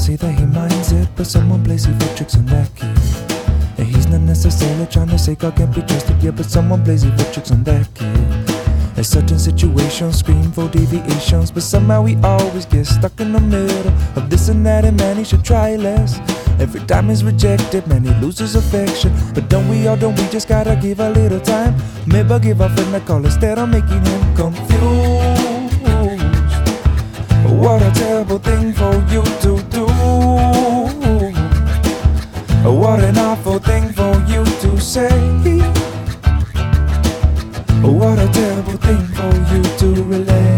say that he minds it, but someone plays evil tricks on that kid. And he's not necessarily trying to say God can't be trusted, yeah, but someone plays evil tricks on that kid. And certain situations scream for deviations, but somehow we always get stuck in the middle of this and that, and man, he should try less. Every time he's rejected, man, he loses affection. But don't we just gotta give a little time? Maybe give a friend a call instead of making him confused. What a terrible thing for you to do. What an awful thing for you to say. What a terrible thing for you to relay.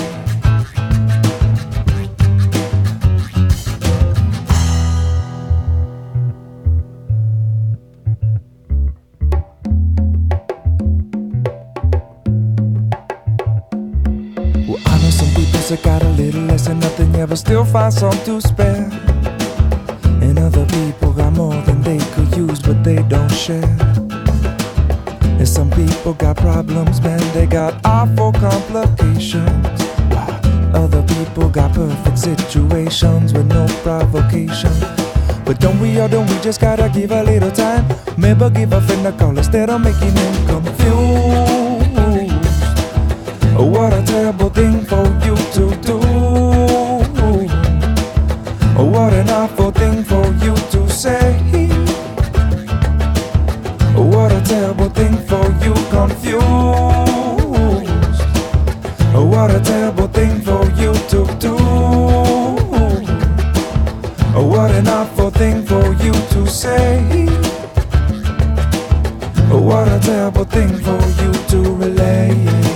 Well, I know some people that got a little less than nothing, yeah, but still find some to spare. And other people got more than they could use, but they don't share. And some people got problems, man, they got awful complications. Other people got perfect situations with no provocation. But don't we just gotta give a little time? Maybe give a friend a call instead of making him confused. What a terrible thing for you to do. What an awful thing for you to say. What a terrible thing for you confused. What a terrible thing for you to do. What an awful thing for you to say. What a terrible thing for you to relay.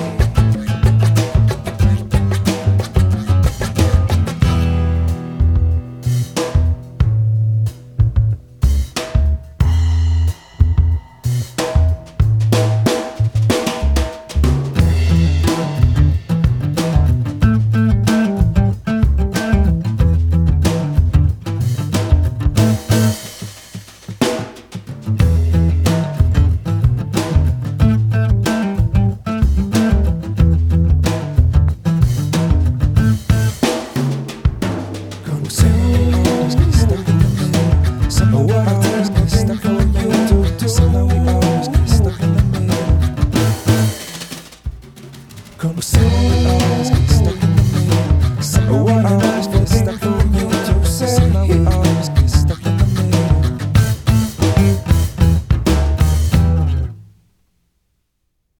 Como se